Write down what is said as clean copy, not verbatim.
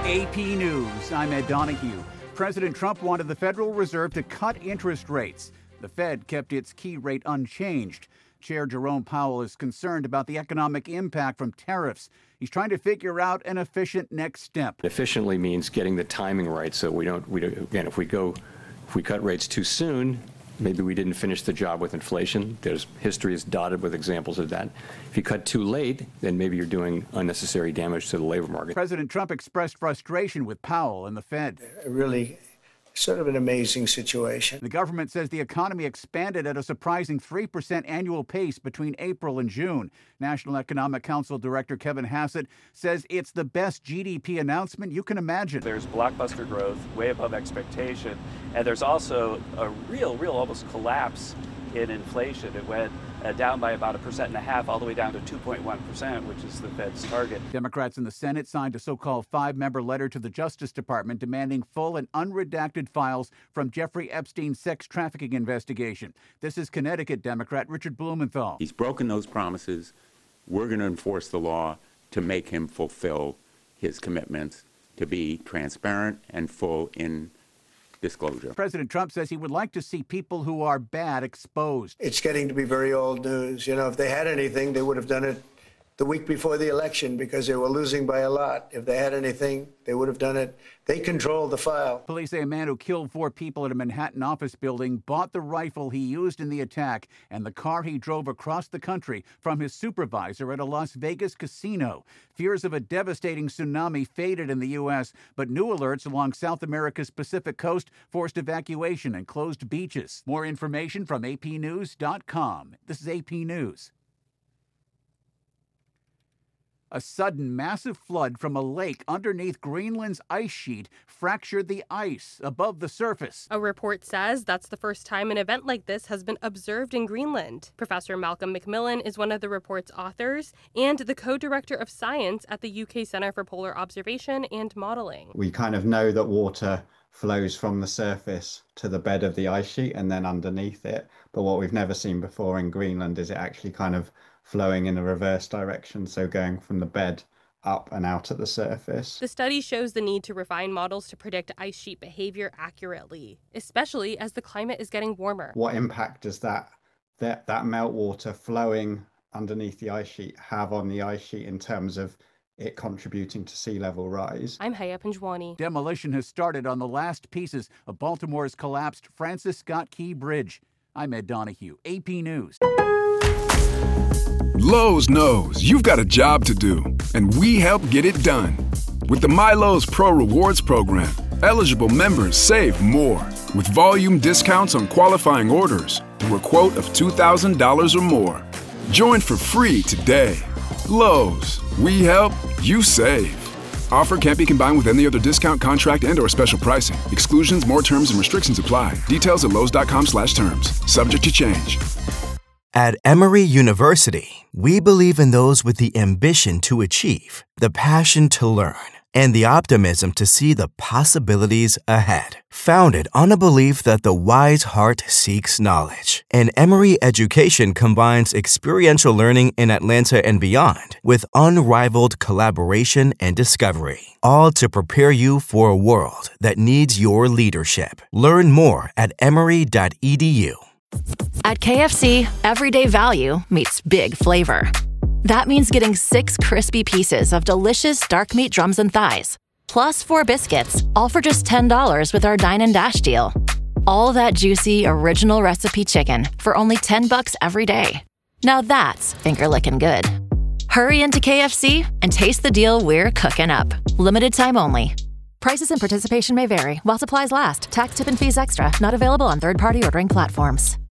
AP News, I'm Ed Donahue. President Trump wanted the Federal Reserve to cut interest rates. The Fed kept its key rate unchanged. Chair Jerome Powell is concerned about the economic impact from tariffs. He's trying to figure out an efficient next step. Efficiently means getting the timing right, so we don't again, if we cut rates too soon, maybe we didn't finish the job with inflation. History is dotted with examples of that. If you cut too late, then maybe you're doing unnecessary damage to the labor market. President Trump expressed frustration with Powell and the Fed. Really sort of an amazing situation. The government says the economy expanded at a surprising 3% annual pace between April and June. National Economic Council Director Kevin Hassett says it's the best GDP announcement you can imagine. There's blockbuster growth, way above expectation, and there's also a real almost collapse in inflation. It went down by about 1.5% all the way down to 2.1%, which is the Fed's target. Democrats in the Senate signed a so-called 5-member letter to the Justice Department demanding full and unredacted files from Jeffrey Epstein's sex trafficking investigation. This is Connecticut Democrat Richard Blumenthal. He's broken those promises. We're going to enforce the law to make him fulfill his commitments to be transparent and full in disclosure. President Trump says he would like to see people who are bad exposed. It's getting to be very old news. You know, if they had anything, they would have done it the week before the election because they were losing by a lot. If they had anything, they would have done it. They control the file. Police say a man who killed 4 people at a Manhattan office building bought the rifle he used in the attack and the car he drove across the country from his supervisor at a Las Vegas casino. Fears of a devastating tsunami faded in the U.S., but new alerts along South America's Pacific coast forced evacuation and closed beaches. More information from apnews.com. This is AP News. A sudden massive flood from a lake underneath Greenland's ice sheet fractured the ice above the surface. A report says that's the first time an event like this has been observed in Greenland. Professor Malcolm Macmillan is one of the report's authors and the co-director of science at the UK Centre for Polar Observation and Modelling. We kind of know that water flows from the surface to the bed of the ice sheet and then underneath it. But what we've never seen before in Greenland is it actually kind of flowing in a reverse direction, so going from the bed up and out at the surface. The study shows the need to refine models to predict ice sheet behavior accurately, especially as the climate is getting warmer. What impact does that meltwater flowing underneath the ice sheet have on the ice sheet in terms of it contributing to sea level rise? I'm Haya Panjwani. Demolition has started on the last pieces of Baltimore's collapsed Francis Scott Key Bridge. I'm Ed Donahue, AP News. Lowe's knows you've got a job to do, and we help get it done. With the MyLowe's Pro Rewards program, eligible members save more with volume discounts on qualifying orders through a quote of $2,000 or more. Join for free today. Lowe's, we help, you save. Offer can't be combined with any other discount, contract, and/or special pricing. Exclusions, more terms, and restrictions apply. Details at lowes.com/terms. Subject to change. At Emory University, we believe in those with the ambition to achieve, the passion to learn, and the optimism to see the possibilities ahead. Founded on a belief that the wise heart seeks knowledge, and Emory education combines experiential learning in Atlanta and beyond with unrivaled collaboration and discovery, all to prepare you for a world that needs your leadership. Learn more at emory.edu. At KFC, everyday value meets big flavor. That means getting 6 crispy pieces of delicious dark meat drums and thighs, plus 4 biscuits, all for just $10 with our Dine and Dash deal. All that juicy, original recipe chicken for only $10 every day. Now that's finger-licking good. Hurry into KFC and taste the deal we're cooking up. Limited time only. Prices and participation may vary while supplies last. Tax, tip, and fees extra. Not available on third-party ordering platforms.